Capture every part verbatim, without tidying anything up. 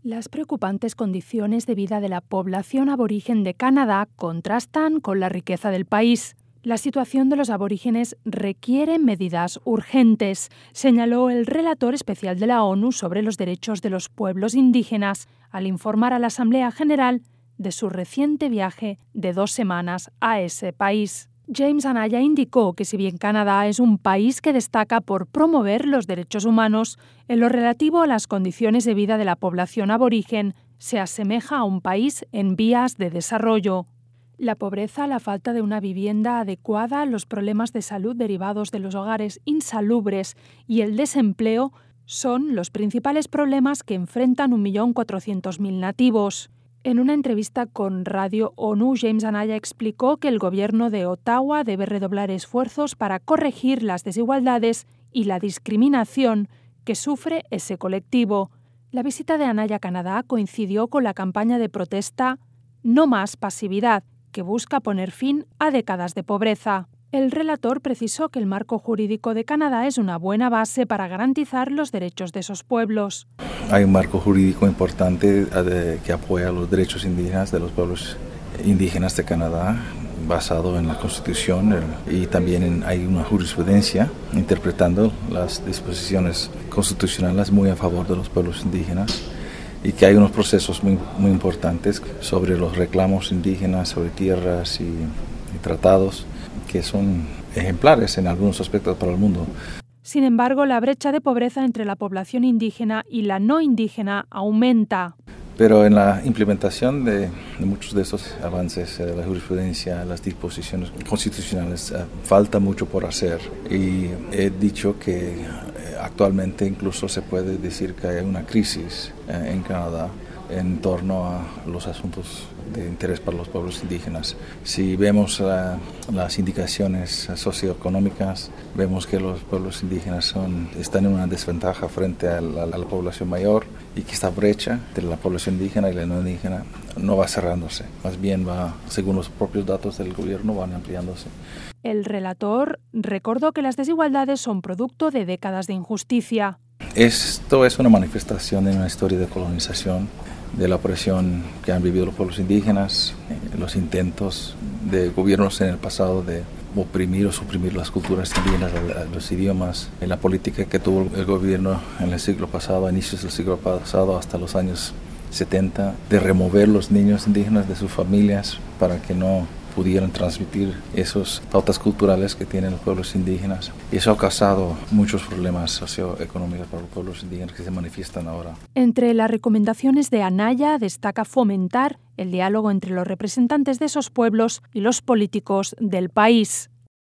Las preocupantes condiciones de vida de la población aborigen de Canadá contrastan con la riqueza del país. La situación de los aborígenes requiere medidas urgentes, señaló el relator especial de la ONU sobre los derechos de los pueblos indígenas al informar a la Asamblea General de su reciente viaje de dos semanas a ese país. James Anaya indicó que si bien Canadá es un país que destaca por promover los derechos humanos, en lo relativo a las condiciones de vida de la población aborigen, se asemeja a un país en vías de desarrollo. La pobreza, la falta de una vivienda adecuada, los problemas de salud derivados de los hogares insalubres y el desempleo son los principales problemas que enfrentan un millón cuatrocientos mil nativos. En una entrevista con Radio ONU, James Anaya explicó que el gobierno de Ottawa debe redoblar esfuerzos para corregir las desigualdades y la discriminación que sufre ese colectivo. La visita de Anaya a Canadá coincidió con la campaña de protesta No más pasividad, que busca poner fin a décadas de pobreza. El relator precisó que el marco jurídico de Canadá es una buena base para garantizar los derechos de esos pueblos. Hay un marco jurídico importante que apoya los derechos indígenas de los pueblos indígenas de Canadá, basado en la Constitución, y también en, hay una jurisprudencia interpretando las disposiciones constitucionales muy a favor de los pueblos indígenas, y que hay unos procesos muy, muy importantes sobre los reclamos indígenas, sobre tierras y, y tratados que son ejemplares en algunos aspectos para el mundo. Sin embargo, la brecha de pobreza entre la población indígena y la no indígena aumenta. Pero en la implementación de, de muchos de esos avances, de la jurisprudencia, las disposiciones constitucionales, eh, falta mucho por hacer. Y he dicho que eh, actualmente incluso se puede decir que hay una crisis eh, en Canadá en torno a los asuntos de interés para los pueblos indígenas. Si vemos uh, las indicaciones socioeconómicas, vemos que los pueblos indígenas son, están en una desventaja frente a la, a la población mayor, y que esta brecha entre la población indígena y la no indígena no va cerrándose, más bien va, según los propios datos del gobierno, van ampliándose. El relator recordó que las desigualdades son producto de décadas de injusticia. Esto es una manifestación de una historia de colonización, de la opresión que han vivido los pueblos indígenas, los intentos de gobiernos en el pasado de oprimir o suprimir las culturas indígenas, los idiomas, la política que tuvo el gobierno en el siglo pasado, a inicios del siglo pasado hasta los años setenta, de remover los niños indígenas de sus familias para que no pudieran transmitir esas pautas culturales que tienen los pueblos indígenas. Y eso ha causado muchos problemas socioeconómicos para los pueblos indígenas que se manifiestan ahora. Entre las recomendaciones de Anaya destaca fomentar el diálogo entre los representantes de esos pueblos y los políticos del país.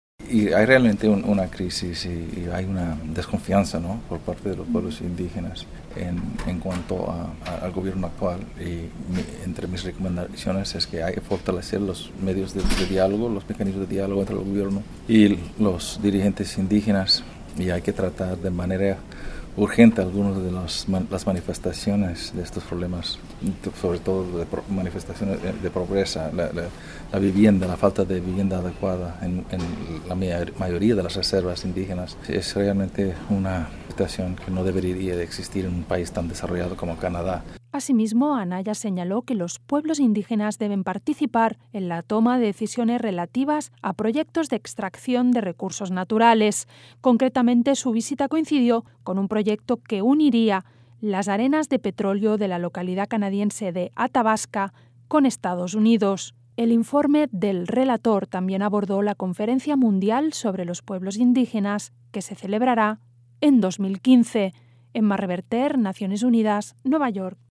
Y hay realmente un, una crisis y, y hay una desconfianza, ¿no?, por parte de los pueblos indígenas en, en cuanto a, a, al gobierno actual. Y mi, entre mis recomendaciones es que hay que fortalecer los medios de, de diálogo, los mecanismos de diálogo entre el gobierno y los dirigentes indígenas, y hay que tratar de manera urgente algunas de los, las manifestaciones de estos problemas, sobre todo de manifestaciones de, de pobreza, la, la, la vivienda, la falta de vivienda adecuada en, en la mayoría de las reservas indígenas. Es realmente una situación que no debería de existir en un país tan desarrollado como Canadá. Asimismo, Anaya señaló que los pueblos indígenas deben participar en la toma de decisiones relativas a proyectos de extracción de recursos naturales. Concretamente, su visita coincidió con un proyecto que uniría las arenas de petróleo de la localidad canadiense de Athabasca con Estados Unidos. El informe del relator también abordó la Conferencia Mundial sobre los Pueblos Indígenas, que se celebrará en dos mil quince. Emma Reverter, Naciones Unidas, Nueva York.